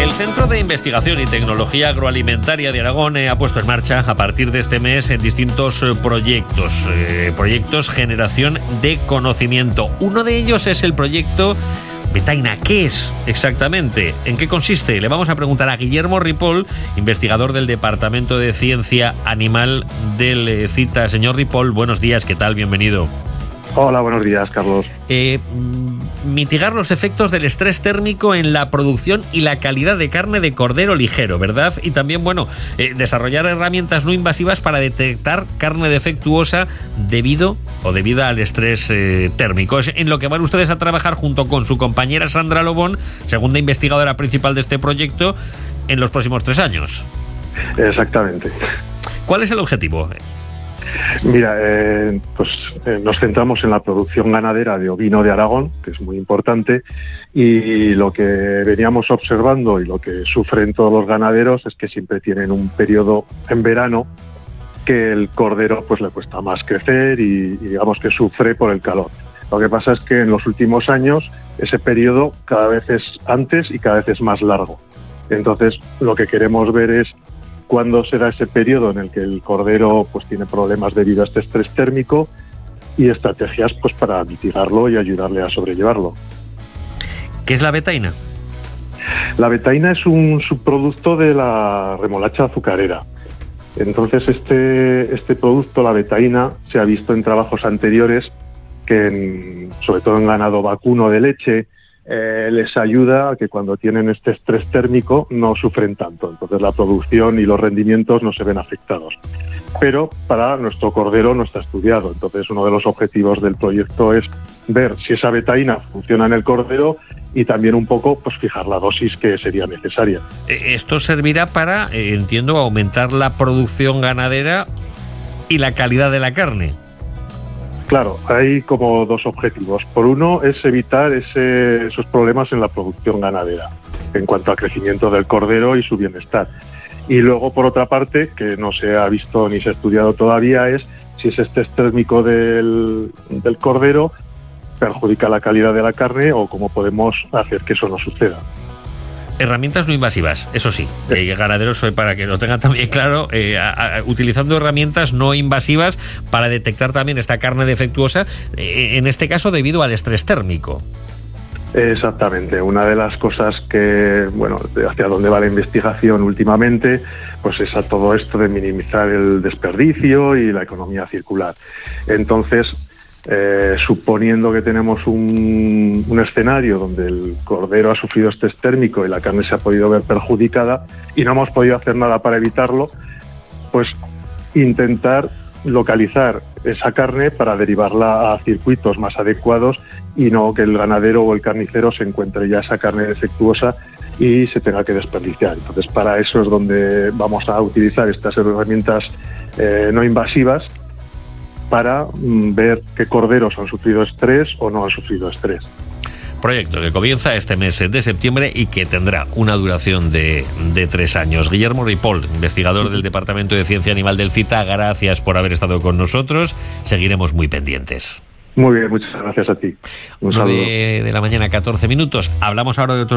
El Centro de Investigación y Tecnología Agroalimentaria de Aragón ha puesto en marcha a partir de este mes distintos proyectos generación de conocimiento. Uno de ellos es el proyecto Betaina. ¿Qué es exactamente? ¿En qué consiste? Le vamos a preguntar a Guillermo Ripoll, investigador del Departamento de Ciencia Animal del CITA. Señor Ripoll, buenos días, ¿qué tal? Bienvenido. Hola, buenos días, Carlos. Mitigar los efectos del estrés térmico en la producción y la calidad de carne de cordero ligero, ¿verdad? Y también, desarrollar herramientas no invasivas para detectar carne defectuosa debido al estrés térmico. Es en lo que van ustedes a trabajar junto con su compañera Sandra Lobón, segunda investigadora principal de este proyecto, en los próximos 3 años. Exactamente. ¿Cuál es el objetivo? Mira, nos centramos en la producción ganadera de ovino de Aragón, que es muy importante, y lo que veníamos observando y lo que sufren todos los ganaderos es que siempre tienen un periodo en verano que el cordero le cuesta más crecer y digamos que sufre por el calor. Lo que pasa es que en los últimos años ese periodo cada vez es antes y cada vez es más largo. Entonces, lo que queremos ver es cuándo será ese periodo en el que el cordero tiene problemas debido a este estrés térmico y estrategias para mitigarlo y ayudarle a sobrellevarlo. ¿Qué es la betaina? La betaina es un subproducto de la remolacha azucarera. Entonces este producto, la betaina, se ha visto en trabajos anteriores que sobre todo en ganado vacuno de leche, les ayuda a que cuando tienen este estrés térmico no sufren tanto. Entonces la producción y los rendimientos no se ven afectados. Pero para nuestro cordero no está estudiado. Entonces uno de los objetivos del proyecto es ver si esa betaina funciona en el cordero y también un poco fijar la dosis que sería necesaria. Esto servirá para, entiendo, aumentar la producción ganadera y la calidad de la carne. Claro, hay como 2 objetivos. Por uno es evitar esos problemas en la producción ganadera, en cuanto al crecimiento del cordero y su bienestar. Y luego, por otra parte, que no se ha visto ni se ha estudiado todavía, es si ese estrés térmico del cordero perjudica la calidad de la carne o cómo podemos hacer que eso no suceda. Herramientas no invasivas, eso sí, ganaderos, para que lo tengan también claro, utilizando herramientas no invasivas para detectar también esta carne defectuosa, en este caso debido al estrés térmico. Exactamente, una de las cosas que, hacia dónde va la investigación últimamente, es a todo esto de minimizar el desperdicio y la economía circular. Entonces, suponiendo que tenemos un escenario donde el cordero ha sufrido estrés térmico y la carne se ha podido ver perjudicada y no hemos podido hacer nada para evitarlo, intentar localizar esa carne para derivarla a circuitos más adecuados y no que el ganadero o el carnicero se encuentre ya esa carne defectuosa y se tenga que desperdiciar. Entonces, para eso es donde vamos a utilizar estas herramientas no invasivas para ver qué corderos han sufrido estrés o no han sufrido estrés. Proyecto que comienza este mes de septiembre y que tendrá una duración de 3 años. Guillermo Ripoll, investigador del Departamento de Ciencia Animal del CITA, gracias por haber estado con nosotros. Seguiremos muy pendientes. Muy bien, muchas gracias a ti. Un saludo. 9 de la mañana, 14 minutos. Hablamos ahora de otro